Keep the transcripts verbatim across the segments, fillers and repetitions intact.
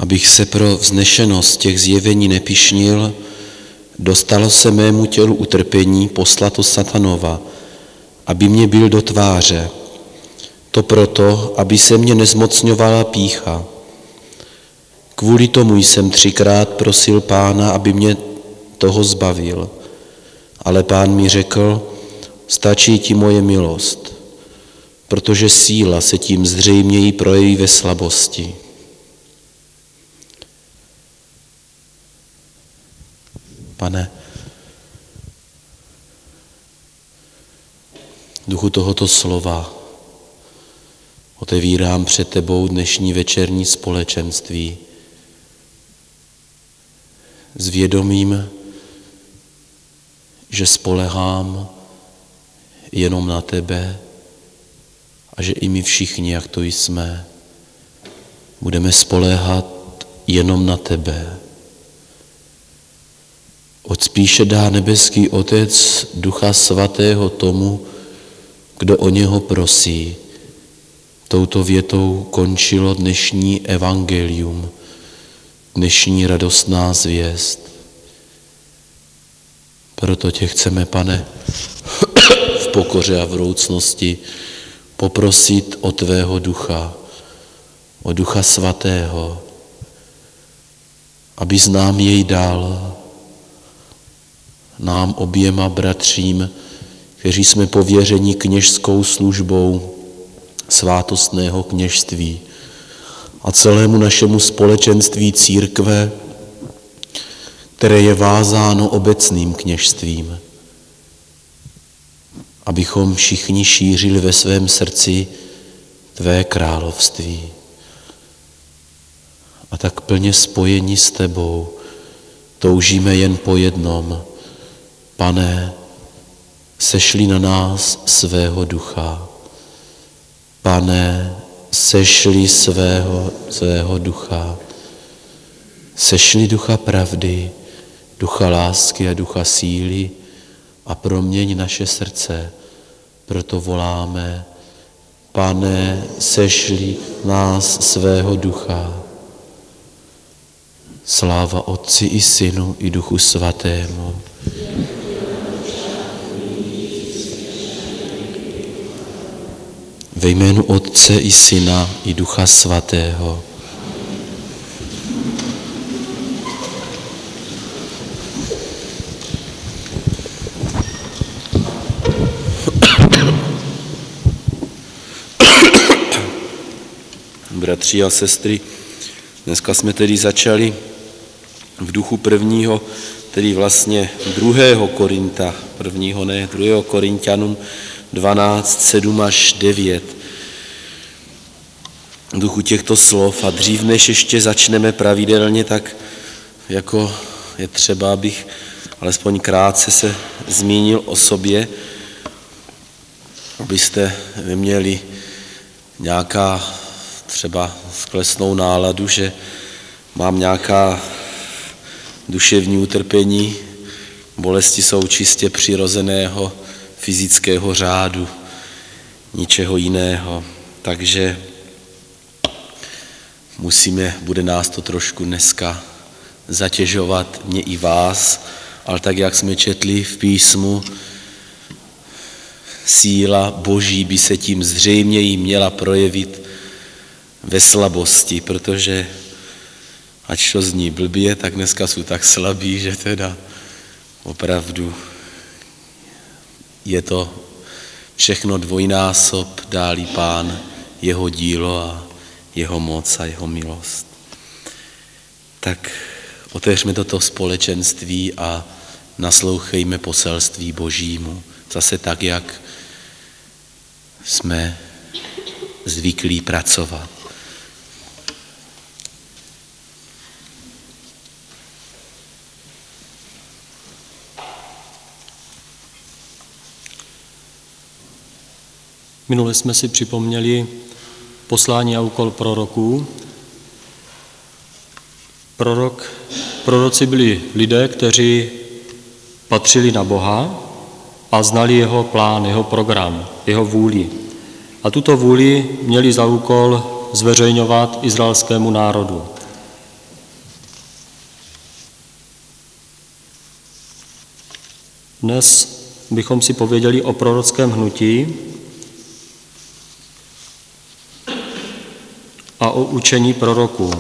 Abych se pro vznešenost těch zjevení nepyšnil, dostalo se mému tělu utrpení poslato satanova, aby mě bil do tváře. To proto, aby se mě nezmocňovala pýcha. Kvůli tomu jsem třikrát prosil Pána, aby mě toho zbavil. Ale Pán mi řekl, stačí ti moje milost, protože síla se tím zřejměji projeví ve slabosti. Pane, duchu tohoto slova otevírám před tebou dnešní večerní společenství s vědomím, že spolehám jenom na tebe a že i my všichni, jak to jsme, budeme spoléhat jenom na tebe. Od spíše dá nebeský Otec Ducha Svatého tomu, kdo o něho prosí. Touto větou končilo dnešní evangelium, dnešní radostná zvěst. Proto tě chceme, Pane, v pokoře a vroucnosti poprosit o tvého ducha, o Ducha Svatého, abys nám jej dal, nám oběma bratřím, kteří jsme pověřeni kněžskou službou svátostného kněžství a celému našemu společenství církve, které je vázáno obecným kněžstvím, abychom všichni šířili ve svém srdci tvé království. A tak plně spojeni s tebou toužíme jen po jednom. Pane, sešli na nás svého ducha. Pane, sešli svého, svého ducha. Sešli ducha pravdy, ducha lásky a ducha síly a proměň naše srdce. Proto voláme, Pane, sešli nás svého ducha. Sláva Otci i Synu i Duchu Svatému. Ve jménu Otce i Syna i Ducha Svatého. Bratři a sestry, dneska jsme tedy začali v duchu prvního, tedy vlastně druhého Korinta, prvního ne, druhého Korinťanům dvanáct, sedm až devět. V duchu těchto slov a dřív než ještě začneme pravidelně, tak jako je třeba, abych alespoň krátce se zmínil o sobě, abyste neměli nějaká třeba sklesnou náladu, že mám nějaká duševní utrpení, bolesti jsou čistě přirozeného fyzického řádu, ničeho jiného. Takže musíme, bude nás to trošku dneska zatěžovat, mě i vás, ale tak, jak jsme četli v písmu, síla Boží by se tím zřejmě měla projevit ve slabosti, protože ať to zní blbě, tak dneska jsou tak slabí, že teda opravdu je to všechno dvojnásob, dálí Pán jeho dílo a jeho moc a jeho milost. Tak otevřme toto společenství a naslouchejme poselství Božímu. Zase tak, jak jsme zvyklí pracovat. Minule jsme si připomněli poslání a úkol proroků. Prorok, proroci byli lidé, kteří patřili na Boha a znali jeho plán, jeho program, jeho vůli. A tuto vůli měli za úkol zveřejňovat izraelskému národu. Dnes bychom si pověděli o prorockém hnutí a o učení proroků.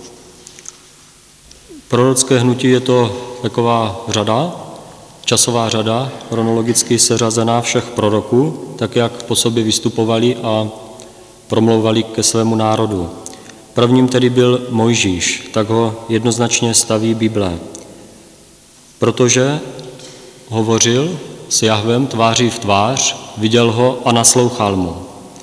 Prorocké hnutí je to taková řada, časová řada, chronologicky seřazená všech proroků, tak jak po sobě vystupovali a promlouvali ke svému národu. Prvním tedy byl Mojžíš, tak ho jednoznačně staví Bible, protože hovořil s Jahvem tváří v tvář, viděl ho a naslouchal mu.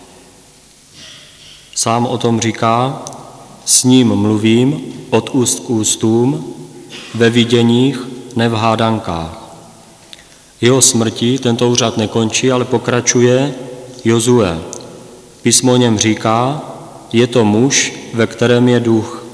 Sám o tom říká, s ním mluvím od úst k ústům, ve viděních, ne v hádankách. Jeho smrti tento úřad nekončí, ale pokračuje Jozue. Písmo o něm říká, je to muž, ve kterém je duch.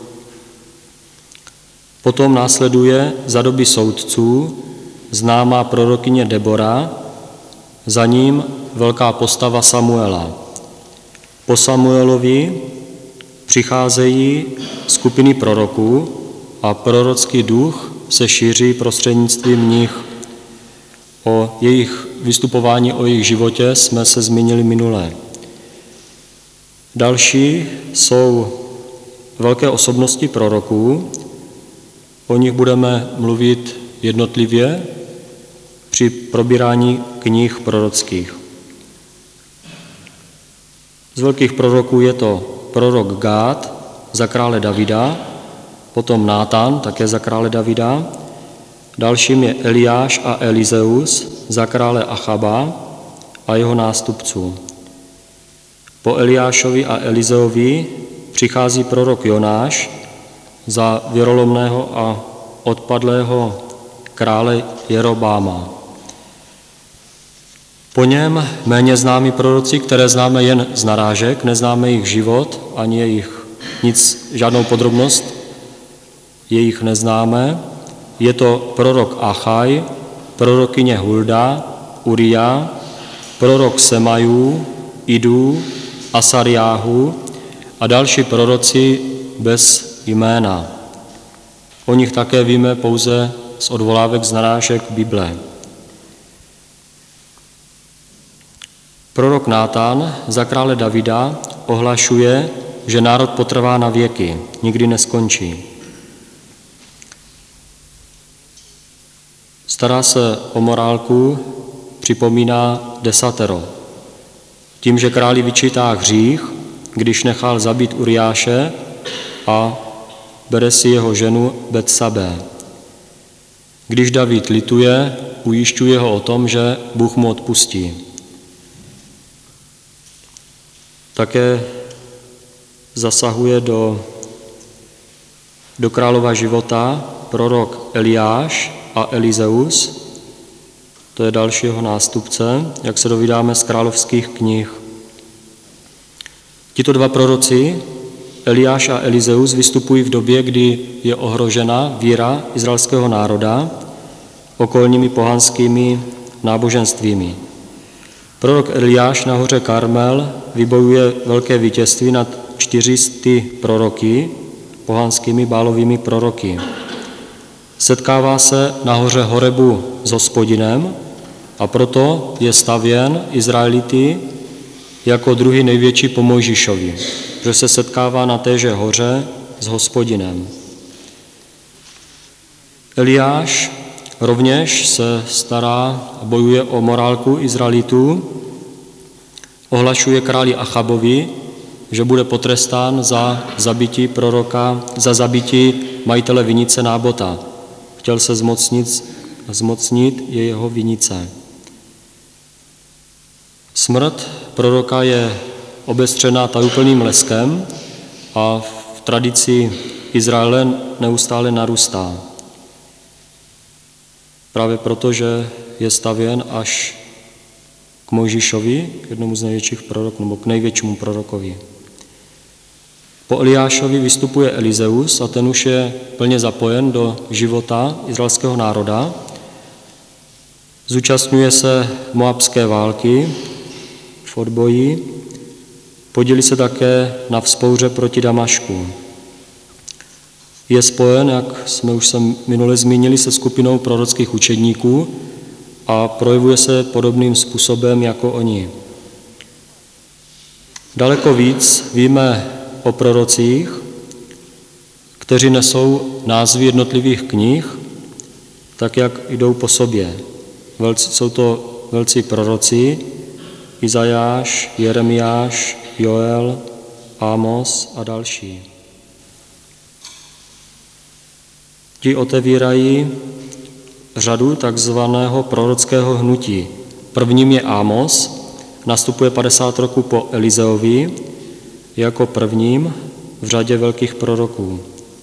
Potom následuje za doby soudců známá prorokyně Debora, za ním velká postava Samuela. Po Samuelovi přicházejí skupiny proroků a prorocký duch se šíří prostřednictvím nich. O jejich vystupování, o jejich životě jsme se zmínili minule. Další jsou velké osobnosti proroků, o nich budeme mluvit jednotlivě při probírání knih prorockých. Z velkých proroků je to prorok Gád za krále Davida, potom Nátan, také za krále Davida, dalším je Eliáš a Elizeus za krále Achaba a jeho nástupců. Po Eliášovi a Elizeovi přichází prorok Jonáš za věrolomného a odpadlého krále Jerobáma. Po něm méně známí proroci, které známe jen z narážek, neznáme jejich život, ani jejich nic, žádnou podrobnost, jejich neznáme. Je to prorok Achaj, prorokyně Hulda, Uria, prorok Semajů, Idů, Asariáhu a další proroci bez jména. O nich také víme pouze z odvolávek z narážek Bible. Prorok Nátan za krále Davida ohlašuje, že národ potrvá na věky, nikdy neskončí. Stará se o morálku, připomíná desatero. Tím, že králi vyčítá hřích, když nechal zabít Uriáše a bere si jeho ženu Betsabé. Když David lituje, ujišťuje ho o tom, že Bůh mu odpustí. Také zasahuje do, do králova života prorok Eliáš a Elizeus, to je další jeho nástupce, jak se dovídáme z královských knih. Tito dva proroci, Eliáš a Elizeus, vystupují v době, kdy je ohrožena víra izraelského národa okolními pohanskými náboženstvími. Prorok Eliáš na hoře Karmel vybojuje velké vítězství nad čtyři sty proroky, pohanskými bálovými proroky. Setkává se na hoře Horebu s Hospodinem a proto je stavěn Izraelity jako druhý největší po Mojžíšovi, že se setkává na téže hoře s Hospodinem. Eliáš rovněž se stará a bojuje o morálku Izraelitů, ohlašuje králi Achabovi, že bude potrestán za zabití proroka, za zabití majitele vinice Nábota. Chtěl se zmocnit, zmocnit je jeho vinice. Smrt proroka je obestřená tajuplným leskem a v tradici Izraele neustále narůstá. Právě proto, že je stavěn až k Mojžíšovi, jednomu z největších proroků, nebo k největšímu prorokovi. Po Eliášovi vystupuje Elizeus a ten už je plně zapojen do života izraelského národa. Zúčastňuje se moabské války v odboji, podílí se také na vzpouře proti Damašku. Je spojen, jak jsme už se minule zmínili, se skupinou prorockých učedníků a projevuje se podobným způsobem jako oni. Daleko víc víme o prorocích, kteří nesou názvy jednotlivých knih, tak jak jdou po sobě. Velci, jsou to velcí proroci, Izajáš, Jeremiáš, Joel, Ámos a další. Ti otevírají řadu takzvaného prorockého hnutí. Prvním je Ámos, nastupuje padesát roků po Elizeovi, jako prvním v řadě velkých proroků.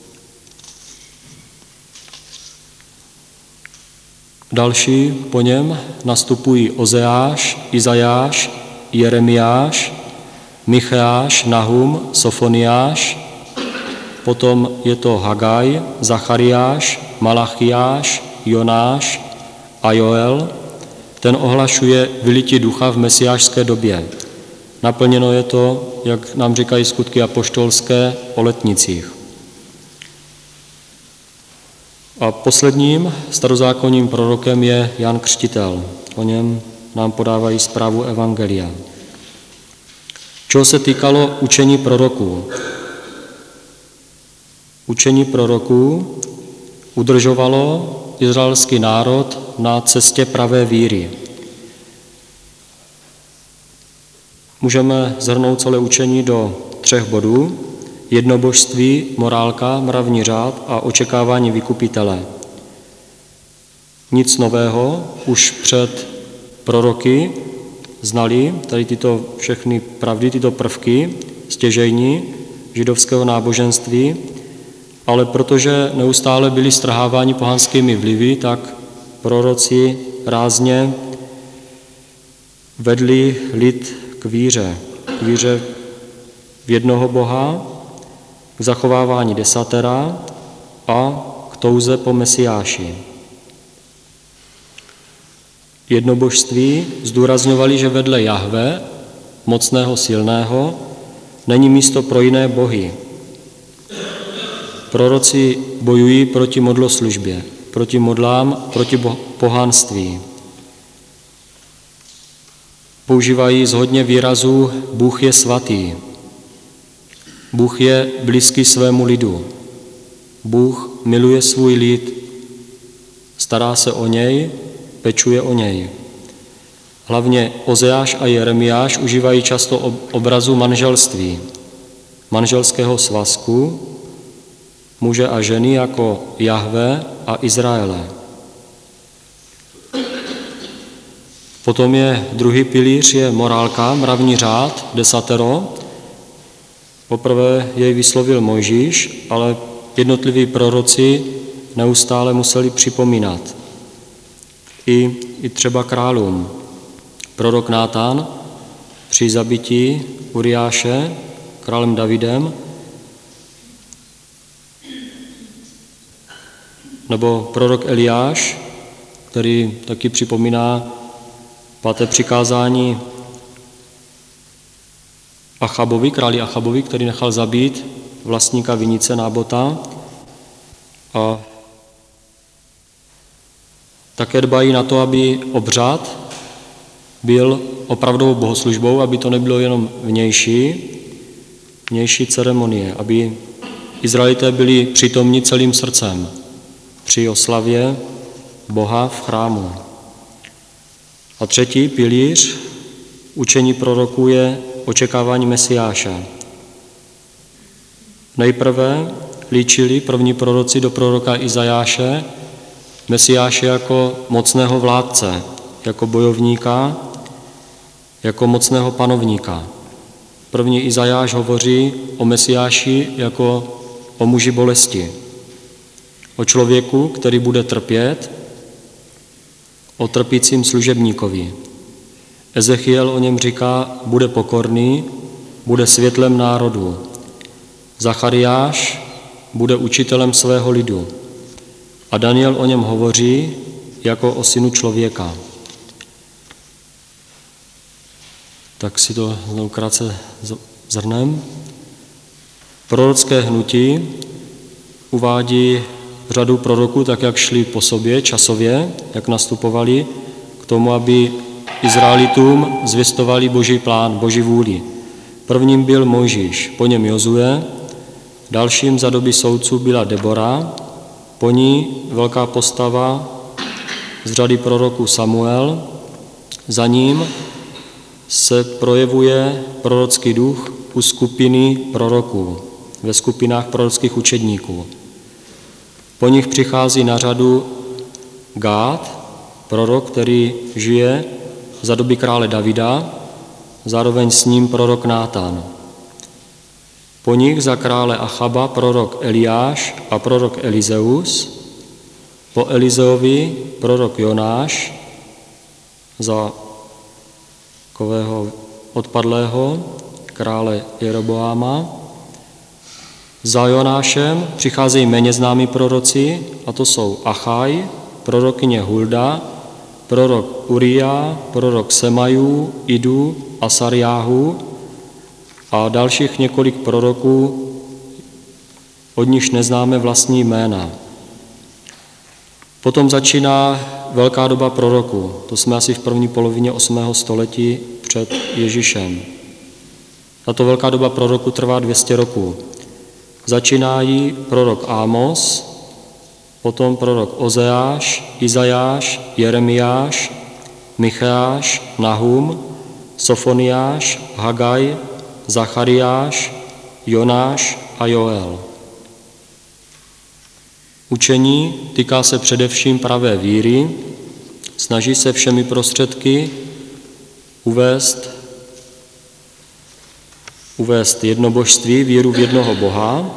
Další po něm nastupují Ozeáš, Izajáš, Jeremiáš, Micheáš, Nahum, Sofoniáš, potom je to Hagaj, Zachariáš, Malachiáš, Jonáš a Joel. Ten ohlašuje vylití ducha v mesiášské době. Naplněno je to, jak nám říkají skutky apoštolské, o letnicích. A posledním starozákonním prorokem je Jan Křtitel. O něm nám podávají zprávu evangelia. Čeho se týkalo učení proroků? Učení proroků udržovalo izraelský národ na cestě pravé víry. Můžeme shrnout celé učení do třech bodů. Jednobožství, morálka, mravní řád a očekávání vykupitele. Nic nového, už před proroky znali tady tyto všechny pravdy, tyto prvky stěžejní židovského náboženství, ale protože neustále byli strháváni pohanskými vlivy, tak proroci rázně vedli lid k víře, k víře v jednoho Boha, k zachovávání desatera a k touze po Mesiáši. Jednobožství zdůrazňovali, že vedle Jahve, mocného, silného, není místo pro jiné bohy. Proroci bojují proti modloslužbě, proti modlám, proti pohánství. Používají zhodně výrazů Bůh je svatý. Bůh je blízký svému lidu. Bůh miluje svůj lid, stará se o něj, pečuje o něj. Hlavně Ozeáš a Jeremiáš užívají často obrazu manželství, manželského svazku, muže a ženy jako Jahve a Izraele. Potom je druhý pilíř, je morálka, mravní řád, desatero. Poprvé jej vyslovil Mojžíš, ale jednotliví proroci neustále museli připomínat. I, i třeba králům. Prorok Nátan při zabití Uriáše králem Davidem, nebo prorok Eliáš, který taky připomíná páté přikázání Achabovi, králi Achabovi, který nechal zabít vlastníka vinice Nábota, a také dbají na to, aby obřad byl opravdovou bohoslužbou, aby to nebylo jenom vnější, vnější ceremonie, aby Izraelité byli přítomní celým srdcem při oslavě Boha v chrámu. A třetí pilíř učení proroků je očekávání Mesiáše. Nejprve líčili první proroci do proroka Izajáše Mesiáše jako mocného vládce, jako bojovníka, jako mocného panovníka. První Izajáš hovoří o Mesiáši jako o muži bolesti, o člověku, který bude trpět, o trpícím služebníkovi. Ezechiel o něm říká, bude pokorný, bude světlem národu. Zachariáš bude učitelem svého lidu. A Daniel o něm hovoří jako o synu člověka. Tak si to znovu krátce zhrnem. Prorocké hnutí uvádí řadu proroků, tak jak šli po sobě časově, jak nastupovali k k tomu, aby Izraelitům zvěstovali Boží plán, Boží vůli. Prvním byl Mojžíš, po něm Jozue, dalším za doby soudců byla Debora, po ní velká postava z řady proroků Samuel, za ním se projevuje prorocký duch u skupiny proroků, ve skupinách prorockých učedníků. Po nich přichází na řadu Gád, prorok, který žije za doby krále Davida, zároveň s ním prorok Nátan. Po nich za krále Achaba prorok Eliáš a prorok Elizeus, po Elizeovi prorok Jonáš, za takového odpadlého krále Jeroboáma. Za Jonášem přicházejí méně známí proroci, a to jsou Achaj, prorokyně Hulda, prorok Uria, prorok Semaju, Idu, Asarjáhu a dalších několik proroků, od nichž neznáme vlastní jména. Potom začíná velká doba proroků. To jsme asi v první polovině osmého století před Ježíšem. Tato velká doba proroků trvá dvě stě roků. Začíná jí prorok Ámos, potom prorok Ozeáš, Izajáš, Jeremiáš, Micheáš, Nahum, Sofoniáš, Hagaj, Zachariáš, Jonáš a Joel. Učení týká se především pravé víry, snaží se všemi prostředky uvést, uvést jednobožství, víru v jednoho Boha.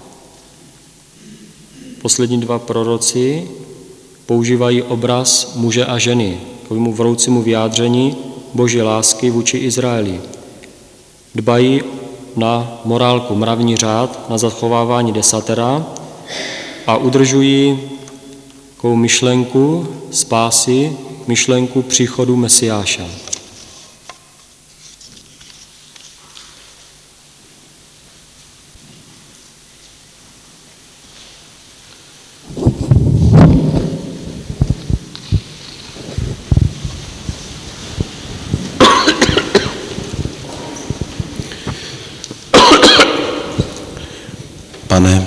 Poslední dva proroci používají obraz muže a ženy k takovému vroucímu vyjádření Boží lásky vůči Izraeli. Dbají na morálku, mravní řád, na zachovávání desatera a udržují takovou myšlenku spásy, myšlenku příchodu Mesiáša. Pane,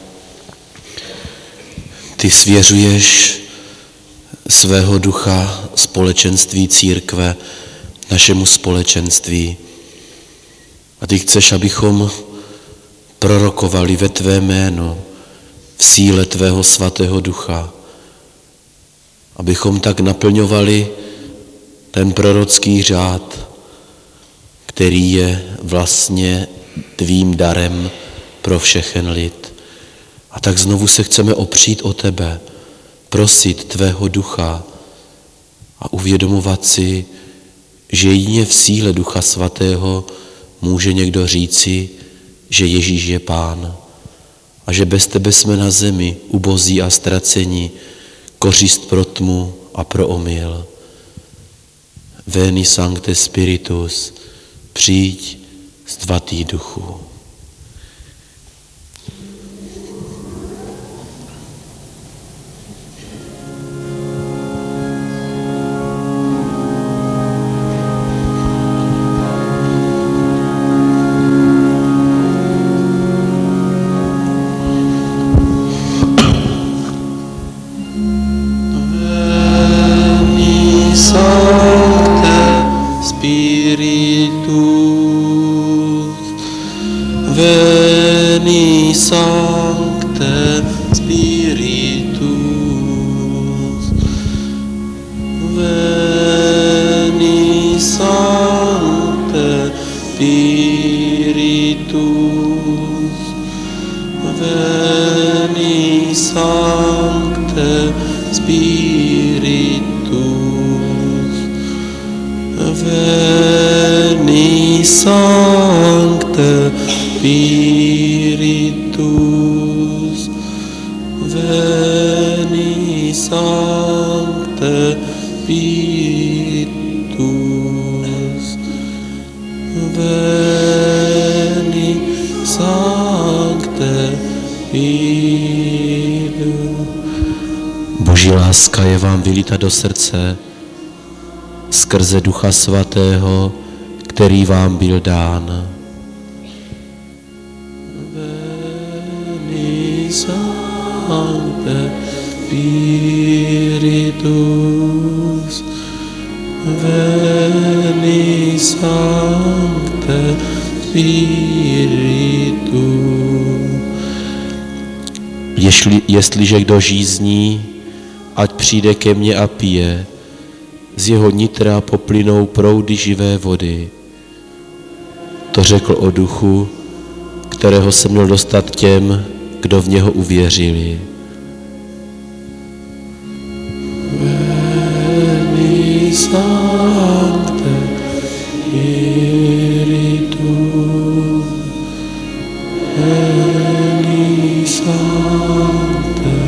ty svěřuješ svého ducha společenství církve, našemu společenství. A ty chceš, abychom prorokovali ve tvé jméno, v síle tvého svatého ducha. Abychom tak naplňovali ten prorocký řád, který je vlastně tvým darem pro všechen lid. A tak znovu se chceme opřít o tebe, prosit tvého ducha a uvědomovat si, že jedině v síle Ducha Svatého může někdo říci, že Ježíš je Pán a že bez tebe jsme na zemi ubozí a ztraceni, kořist pro tmu a pro omyl. Veni Sancte Spiritus, přijď svatý duchu. Veni Sancte Spiritus, Veni Sancte Spiritus, Veni Sancte Spiritus, Veni Sancte Spiritus, Veni Sancte Spiritus, Veni Sancte Spiritus. Boží láska je vám vylita do srdce skrze Ducha Svatého, který vám byl dán. Veni Sancte Spiritus, Veni Sancte Spiritus. Jestli, jestliže kdo žízní, ať přijde ke mně a pije, z jeho nitra poplynou proudy živé vody. To řekl o duchu, kterého se měl dostat těm, kdo v něho uvěřili. Veni Sancte Spiritus, Veni Sancte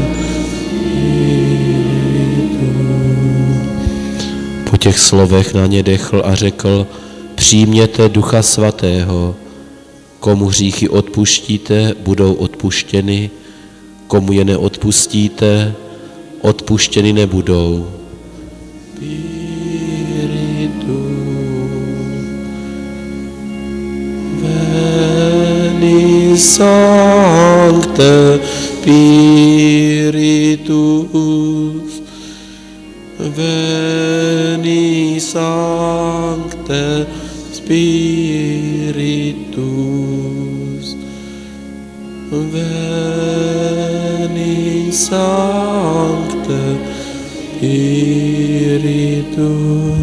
Spiritus. Po těch slovech na ně dechl a řekl, přijměte Ducha Svatého, komu hříchy odpuštíte, budou odpuštěny, komu je neodpustíte, odpuštěny nebudou. Veni Sancte Spiritus, Veni Sancte Spiritus, Veni Sancte Spiritus.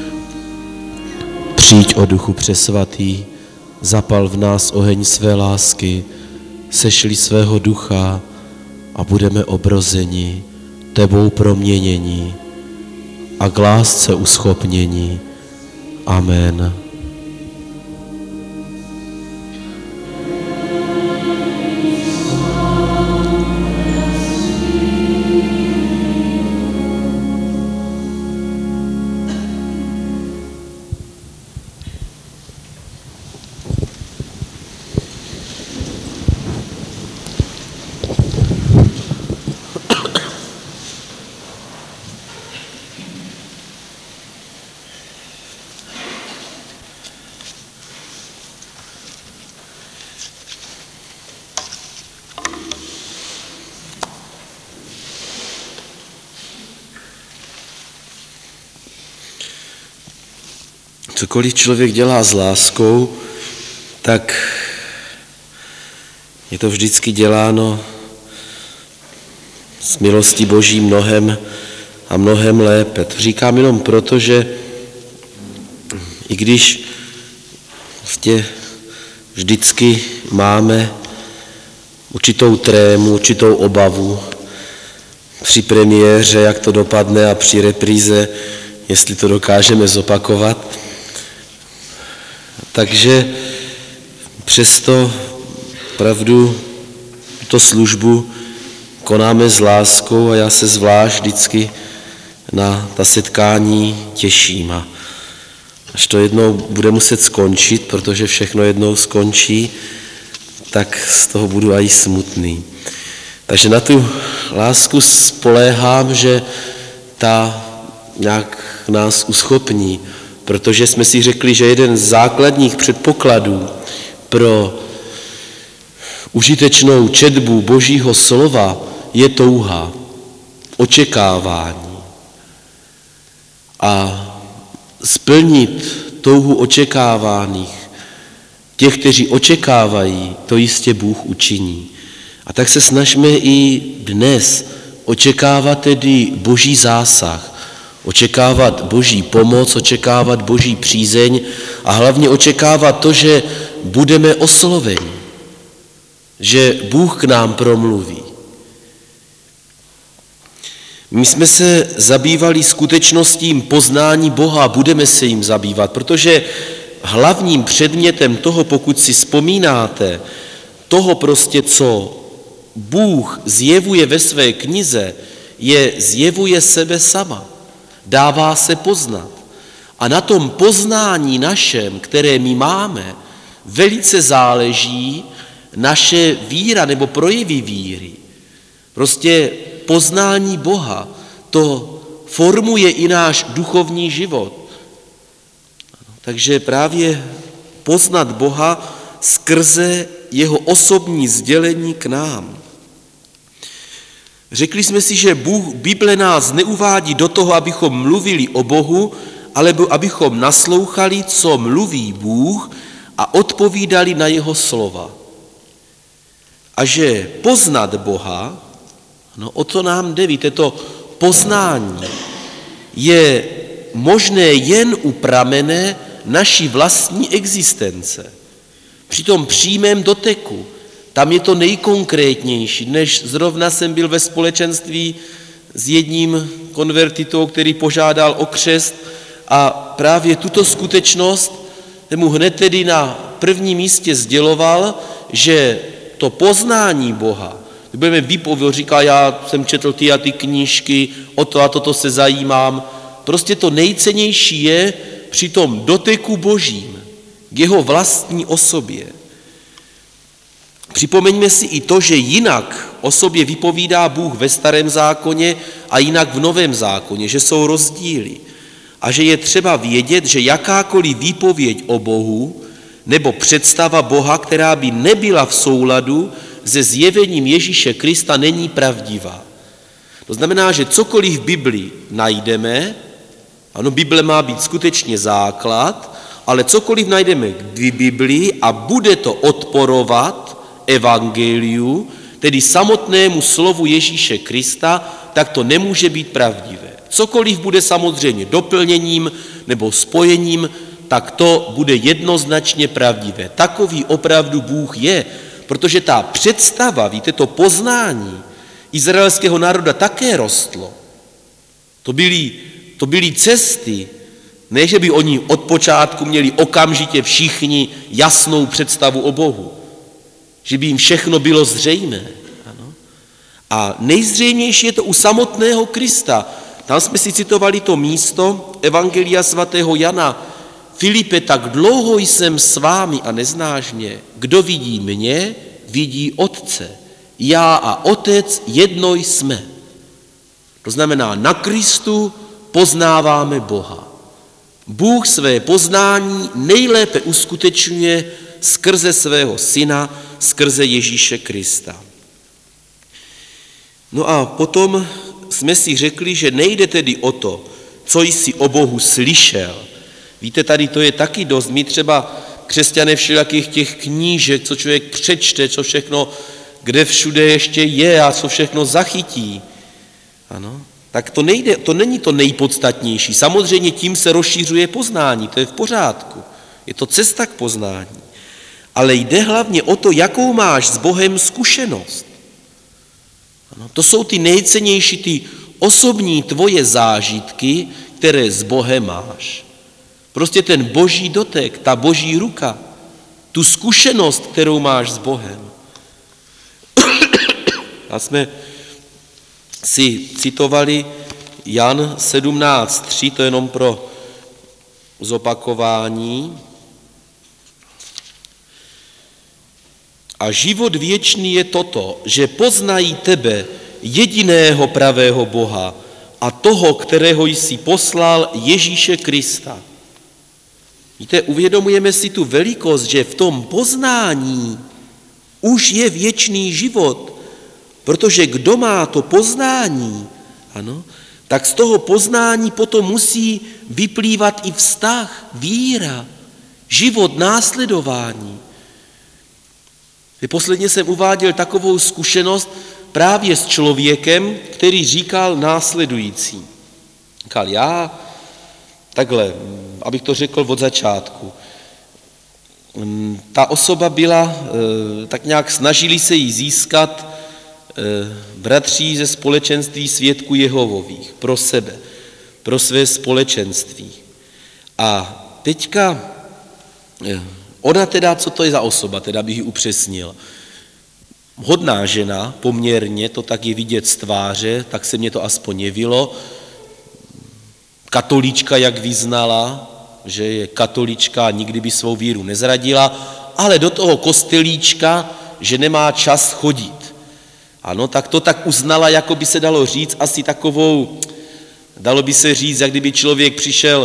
Přijď, o Duchu přesvatý, zapal v nás oheň své lásky, sešli svého ducha a budeme obrozeni, tebou proměnění a k lásce uschopnění. Amen. Cokoliv člověk dělá s láskou, tak je to vždycky děláno s milostí Boží mnohem a mnohem lépe. To říkám jenom proto, že i když vlastně vždycky máme určitou trému, určitou obavu při premiéře, jak to dopadne, a při repríze, jestli to dokážeme zopakovat. Takže přesto pravdu tuto službu konáme s láskou a já se zvlášť vždycky na ta setkání těším. A až to jednou bude muset skončit, protože všechno jednou skončí, tak z toho budu aj smutný. Takže na tu lásku spoléhám, že ta nějak nás uschopní, protože jsme si řekli, že jeden z základních předpokladů pro užitečnou četbu Božího slova je touha, očekávání. A splnit touhu očekávaných, těch, kteří očekávají, to jistě Bůh učiní. A tak se snažme i dnes očekávat tedy Boží zásah, očekávat Boží pomoc, očekávat Boží přízeň a hlavně očekávat to, že budeme osloveni, že Bůh k nám promluví. My jsme se zabývali skutečností poznání Boha a budeme se jim zabývat, protože hlavním předmětem toho, pokud si vzpomínáte, toho prostě, co Bůh zjevuje ve své knize, je zjevuje sebe sama. Dává se poznat. A na tom poznání našem, které my máme, velice záleží naše víra nebo projevy víry. Prostě poznání Boha, to formuje i náš duchovní život. Takže právě poznat Boha skrze jeho osobní sdělení k nám. Řekli jsme si, že Bůh, Bible nás neuvádí do toho, abychom mluvili o Bohu, ale abychom naslouchali, co mluví Bůh a odpovídali na jeho slova. A že poznat Boha, no o to nám jde, víte, to poznání je možné jen u pramene naší vlastní existence. Při tom přímém doteku, tam je to nejkonkrétnější. Než zrovna jsem byl ve společenství s jedním konvertitou, který požádal o křest a právě tuto skutečnost mu hned tedy na prvním místě sděloval, že to poznání Boha, budeme vypovědět, říká, já jsem četl ty a ty knížky, o to a toto se zajímám. Prostě to nejcennější je při tom doteku Božím, k jeho vlastní osobě. Připomeňme si i to, že jinak o sobě vypovídá Bůh ve Starém zákoně a jinak v Novém zákoně, že jsou rozdíly. A že je třeba vědět, že jakákoliv výpověď o Bohu nebo představa Boha, která by nebyla v souladu se zjevením Ježíše Krista, není pravdivá. To znamená, že cokoliv v Biblii najdeme, ano, Bible má být skutečně základ, ale cokoliv najdeme v Biblii a bude to odporovat evangeliu, tedy samotnému slovu Ježíše Krista, tak to nemůže být pravdivé. Cokoliv bude samozřejmě doplněním nebo spojením, tak to bude jednoznačně pravdivé. Takový opravdu Bůh je, protože ta představa, víte, to poznání izraelského národa také rostlo. To byly, to byly cesty, ne, že by oni od počátku měli okamžitě všichni jasnou představu o Bohu, že by jim všechno bylo zřejmé. Ano. A nejzřejmější je to u samotného Krista. Tam jsme si citovali to místo Evangelia svatého Jana. Filipe, tak dlouho jsem s vámi a neznáš mě. Kdo vidí mě, vidí Otce. Já a Otec jedno jsme. To znamená, na Kristu poznáváme Boha. Bůh své poznání nejlépe uskutečňuje skrze svého syna, skrze Ježíše Krista. No a potom jsme si řekli, že nejde tedy o to, co jsi o Bohu slyšel. Víte, tady to je taky dost. My třeba křesťané všelijakých těch knížek, co člověk přečte, co všechno, kde všude ještě je a co všechno zachytí. Ano. Tak to nejde, to není to nejpodstatnější. Samozřejmě tím se rozšiřuje poznání, to je v pořádku. Je to cesta k poznání. Ale jde hlavně o to, jakou máš s Bohem zkušenost. Ano, to jsou ty nejcennější, ty osobní tvoje zážitky, které s Bohem máš. Prostě ten boží dotek, ta boží ruka, tu zkušenost, kterou máš s Bohem. A jsme si citovali Jan sedmnáct tři, to jenom pro zopakování. A život věčný je toto, že poznají tebe, jediného pravého Boha a toho, kterého jsi poslal, Ježíše Krista. Víte, uvědomujeme si tu velikost, že v tom poznání už je věčný život, protože kdo má to poznání, ano, tak z toho poznání potom musí vyplývat i vztah, víra, život, následování. Posledně jsem uváděl takovou zkušenost právě s člověkem, který říkal následující. Říkal, já, takhle, abych to řekl od začátku, ta osoba byla, tak nějak snažili se jí získat bratří ze společenství svědků Jehovových pro sebe, pro své společenství. A teďka ona teda, co to je za osoba, teda bych ji upřesnil. Hodná žena, poměrně, to tak je vidět z tváře, tak se mě to aspoň jevilo. Katolička, jak vyznala, že je katolička a nikdy by svou víru nezradila, ale do toho kostelíčka, že nemá čas chodit. Ano, tak to tak uznala, jako by se dalo říct, asi takovou, dalo by se říct, jak kdyby člověk přišel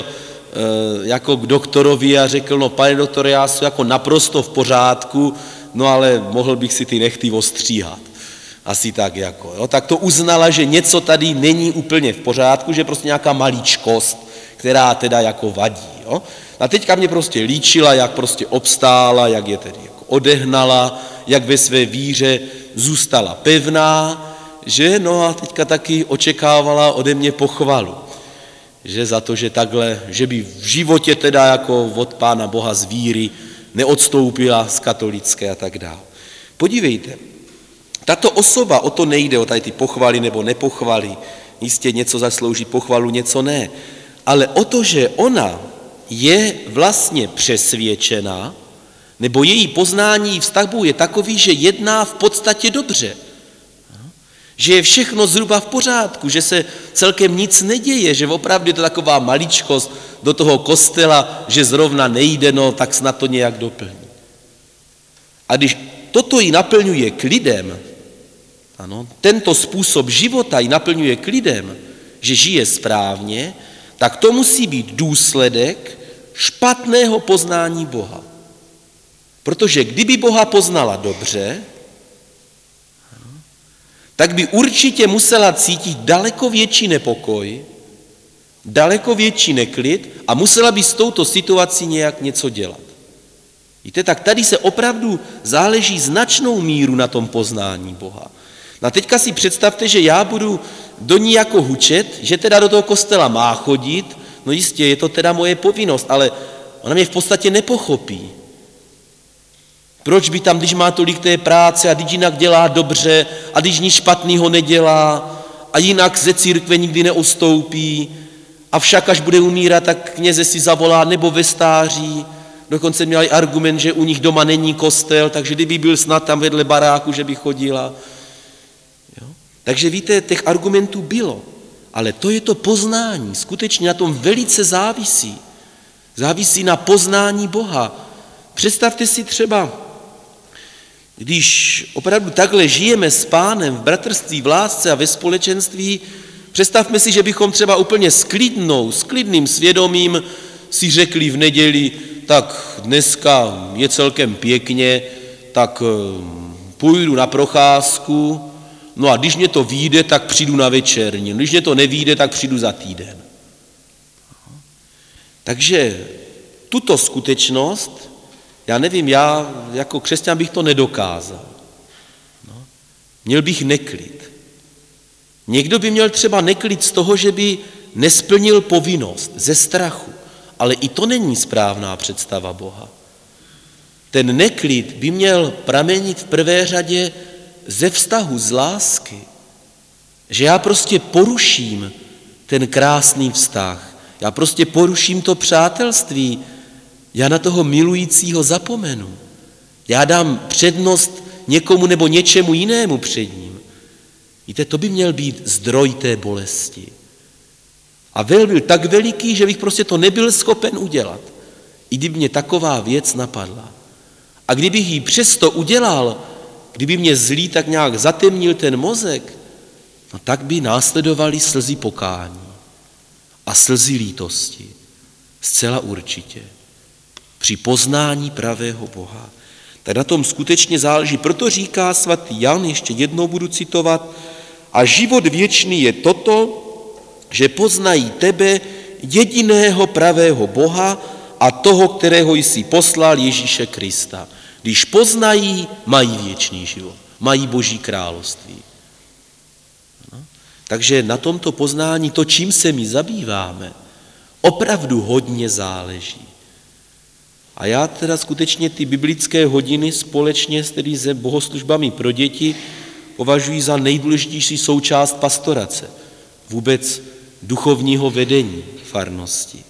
jako k doktorovi a řekl, no pane doktore, já jsem jako naprosto v pořádku, no ale mohl bych si ty nechty ostříhat. Asi tak jako, jo. Tak to uznala, že něco tady není úplně v pořádku, že prostě nějaká maličkost, která teda jako vadí, jo. A teďka mě prostě líčila, jak prostě obstála, jak je tedy jako odehnala, jak ve své víře zůstala pevná, že no a teďka taky očekávala ode mě pochvalu, že za to, že takhle, že by v životě teda jako od Pána Boha z víry neodstoupila z katolické a tak dále. Podívejte, tato osoba, o to nejde, o tady ty pochvaly nebo nepochvaly, jistě něco zaslouží pochvalu, něco ne, ale o to, že ona je vlastně přesvědčená, nebo její poznání vztahu je takový, že jedná v podstatě dobře, že je všechno zhruba v pořádku, že se celkem nic neděje, že opravdu je to taková maličkost do toho kostela, že zrovna nejde, no tak snad to nějak doplní. A když toto ji naplňuje klidem, ano, tento způsob života ji naplňuje klidem, že žije správně, tak to musí být důsledek špatného poznání Boha. Protože kdyby Boha poznala dobře, tak by určitě musela cítit daleko větší nepokoj, daleko větší neklid a musela by s touto situací nějak něco dělat. Víte, tak tady se opravdu záleží značnou míru na tom poznání Boha. No a teďka si představte, že já budu do ní jako hučet, že teda do toho kostela má chodit, no jistě, je to teda moje povinnost, ale ona mě v podstatě nepochopí. Proč by tam, když má tolik té práce a když jinak dělá dobře a když nic špatného nedělá a jinak ze církve nikdy neustoupí a však až bude umírat, tak kněze si zavolá nebo ve stáří. Dokonce měli argument, že u nich doma není kostel, takže kdyby byl snad tam vedle baráku, že by chodila. Jo? Takže víte, těch argumentů bylo, ale to je to poznání, skutečně na tom velice závisí. Závisí na poznání Boha. Představte si třeba, když opravdu takhle žijeme s Pánem v bratrství, v lásce a ve společenství, představme si, že bychom třeba úplně s klidnou, s klidným svědomím si řekli v neděli, tak dneska je celkem pěkně, tak půjdu na procházku, no a když mě to vyjde, tak přijdu na večerní, když mě to nevyjde, tak přijdu za týden. Takže tuto skutečnost, já nevím, já jako křesťan bych to nedokázal. No. Měl bych neklid. Někdo by měl třeba neklid z toho, že by nesplnil povinnost, ze strachu, ale i to není správná představa Boha. Ten neklid by měl pramenit v prvé řadě ze vztahu, z lásky, že já prostě poruším ten krásný vztah, já prostě poruším to přátelství, já na toho milujícího zapomenu. Já dám přednost někomu nebo něčemu jinému před ním. Víte, to by měl být zdroj té bolesti. A vel byl tak veliký, že bych prostě to nebyl schopen udělat. I kdyby mě taková věc napadla. A kdybych ji přesto udělal, kdyby mě zlý tak nějak zatemnil ten mozek, no tak by následovaly slzy pokání a slzy lítosti. Zcela určitě. Při poznání pravého Boha. Tak na tom skutečně záleží. Proto říká svatý Jan, ještě jednou budu citovat, a život věčný je toto, že poznají tebe, jediného pravého Boha a toho, kterého jsi poslal, Ježíše Krista. Když poznají, mají věčný život, mají Boží království. No. Takže na tomto poznání, to, čím se my zabýváme, opravdu hodně záleží. A já teda skutečně ty biblické hodiny společně s tedy se bohoslužbami pro děti považuji za nejdůležitější součást pastorace, vůbec duchovního vedení farnosti.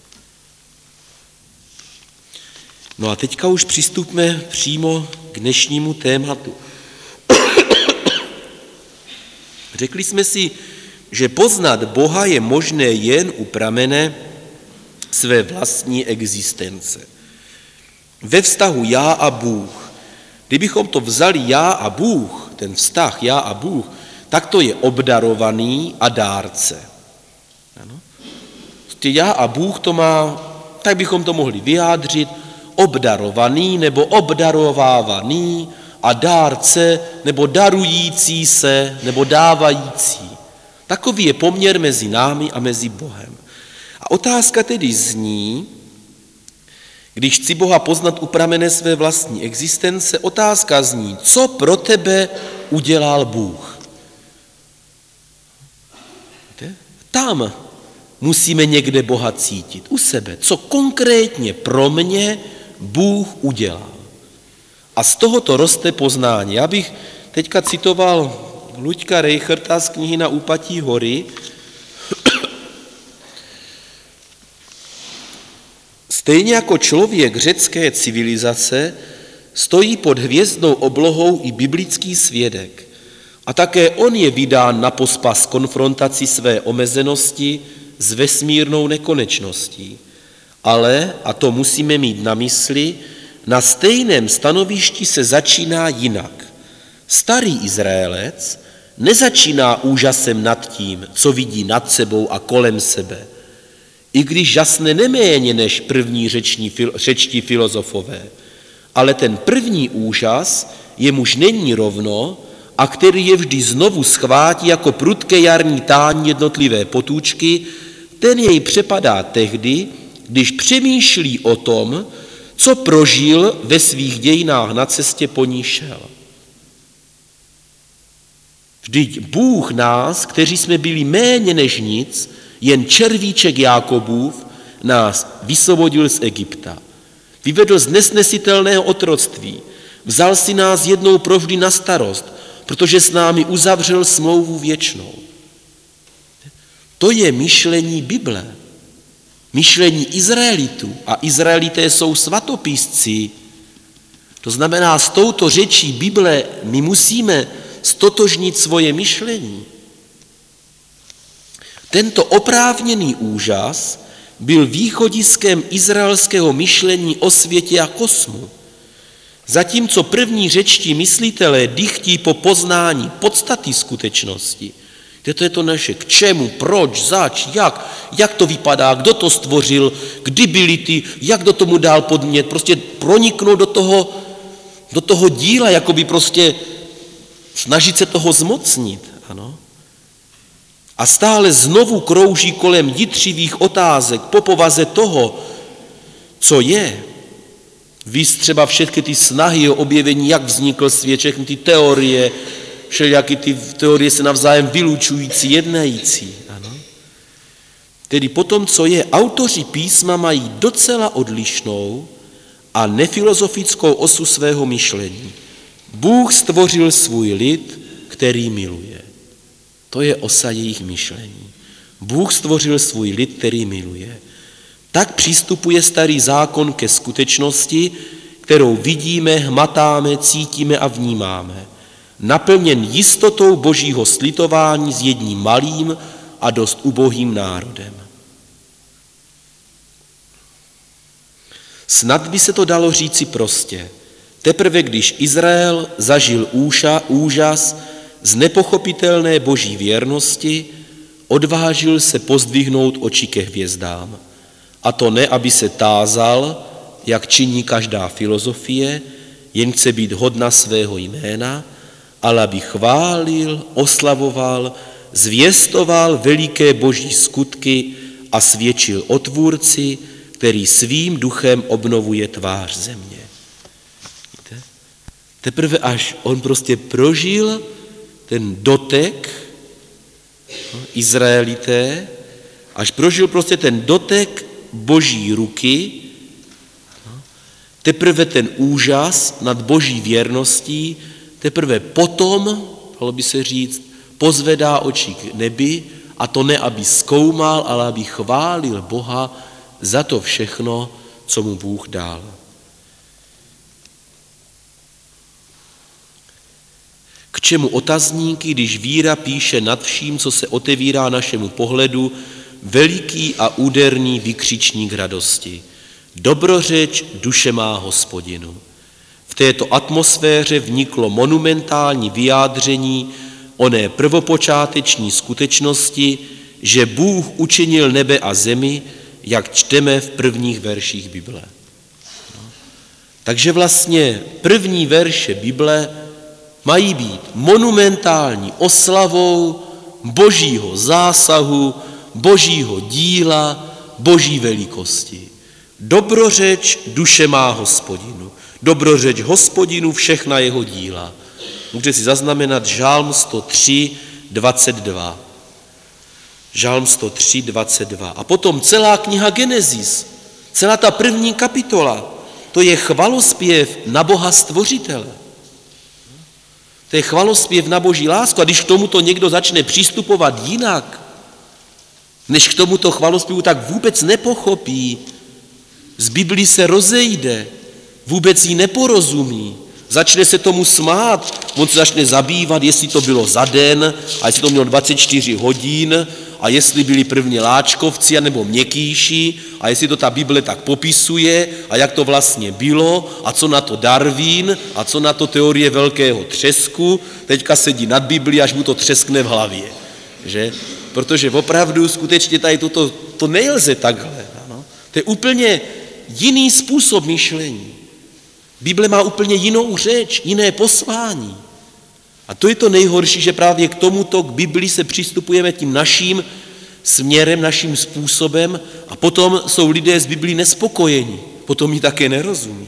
No a teďka už přistupme přímo k dnešnímu tématu. Řekli jsme si, že poznat Boha je možné jen u pramene své vlastní existence. Ve vztahu já a Bůh. Kdybychom to vzali já a Bůh, ten vztah já a Bůh, tak to je obdarovaný a dárce. Ano? Prostě já a Bůh to má, tak bychom to mohli vyjádřit, obdarovaný nebo obdarovávaný a dárce nebo darující se nebo dávající. Takový je poměr mezi námi a mezi Bohem. A otázka tedy zní, když chci Boha poznat u pramene své vlastní existence, otázka zní, co pro tebe udělal Bůh? Tam musíme někde Boha cítit, u sebe. Co konkrétně pro mě Bůh udělal? A z tohoto roste poznání. Já bych teďka citoval Luďka Reicherta z knihy Na úpatí hory. Stejně jako člověk řecké civilizace stojí pod hvězdnou oblohou i biblický svědek. A také on je vydán na pospas konfrontaci své omezenosti s vesmírnou nekonečností. Ale, a to musíme mít na mysli, na stejném stanovišti se začíná jinak. Starý Izraelec nezačíná úžasem nad tím, co vidí nad sebou a kolem sebe, i když žasne neméně než první řeční, řečtí filozofové, ale ten první úžas jemuž není rovno a který je vždy znovu schvátí jako prudké jarní tání jednotlivé potůčky, ten jej přepadá tehdy, když přemýšlí o tom, co prožil ve svých dějinách na cestě po ní šel. Vždyť Bůh nás, kteří jsme byli méně než nic, jen červíček Jákobův, nás vysvobodil z Egypta. Vyvedl z nesnesitelného otroctví, vzal si nás jednou provždy na starost, protože s námi uzavřel smlouvu věčnou. To je myšlení Bible. Myšlení Izraelitů. A Izraelité jsou svatopísci. To znamená, s touto řečí Bible my musíme stotožnit svoje myšlení. Tento oprávněný úžas byl východiskem izraelského myšlení o světě a kosmu. Zatímco první řečtí myslitelé dychtí po poznání podstaty skutečnosti, kde to je to naše, k čemu, proč, zač, jak, jak to vypadá, kdo to stvořil, kdy byly ty, jak do tomu dál podmět, prostě proniknout do toho, do toho díla, jakoby prostě snažit se toho zmocnit, ano. A stále znovu krouží kolem jitřivých otázek po povaze toho, co je. Víc třeba všechny ty snahy o objevení, jak vznikl svět, všechny ty teorie, všelijaké ty teorie se navzájem vylučující, jednající. Ano. Tedy potom, co je, autoři písma mají docela odlišnou a nefilozofickou osu svého myšlení. Bůh stvořil svůj lid, který miluje. To je osa jejich myšlení. Bůh stvořil svůj lid, který miluje. Tak přistupuje starý zákon ke skutečnosti, kterou vidíme, hmatáme, cítíme a vnímáme. Naplněn jistotou božího slitování s jedním malým a dost ubohým národem. Snad by se to dalo říci prostě. Teprve když Izrael zažil úša, úžas z nepochopitelné boží věrnosti, odvážil se pozdvihnout oči ke hvězdám. A to ne, aby se tázal, jak činí každá filozofie, jen chce být hodna svého jména, ale aby chválil, oslavoval, zvěstoval veliké boží skutky a svědčil o tvůrci, který svým duchem obnovuje tvář země. Víte? Teprve až on prostě prožil ten dotek, no, Izraelité, až prožil prostě ten dotek boží ruky, no, teprve ten úžas nad boží věrností, teprve potom, dalo by se říct, pozvedá oči k nebi, a to ne, aby zkoumal, ale aby chválil Boha za to všechno, co mu Bůh dal. K čemu otazníky, když víra píše nad vším, co se otevírá našemu pohledu, veliký a úderný vykřičník radosti. Dobrořeč duše má Hospodinu. V této atmosféře vniklo monumentální vyjádření oné prvopočáteční skutečnosti, že Bůh učinil nebe a zemi, jak čteme v prvních verších Bible. No. Takže vlastně první verše Bible mají být monumentální oslavou božího zásahu, božího díla, boží velikosti. Dobrořeč duše má Hospodinu. Dobrořeč Hospodinu všechna jeho díla. Můžete si zaznamenat Žálm sto tři, dvacet dva. Žálm sto tři, dvacet dva. A potom celá kniha Genesis, celá ta první kapitola, to je chvalospěv na Boha Stvořitele. To je chvalospěv na boží lásku. A když k tomuto někdo začne přistupovat jinak, než k tomuto chvalospěvu, tak vůbec nepochopí. Z Biblii se rozejde, vůbec jí neporozumí. Začne se tomu smát, on se začne zabývat, jestli to bylo za den, a jestli to mělo dvacet čtyři hodin, a jestli byli první láčkovci, anebo měkkýši, a jestli to ta Bible tak popisuje, a jak to vlastně bylo, a co na to Darwin, a co na to teorie velkého třesku, teďka sedí nad Biblí, až mu to třeskne v hlavě. Že? Protože opravdu skutečně tady toto, to nelze takhle. Ano? To je úplně jiný způsob myšlení. Bible má úplně jinou řeč, jiné poslání. A to je to nejhorší, že právě k tomuto, k Biblii se přistupujeme tím naším směrem, naším způsobem a potom jsou lidé z Biblí nespokojeni, potom ji také nerozumí.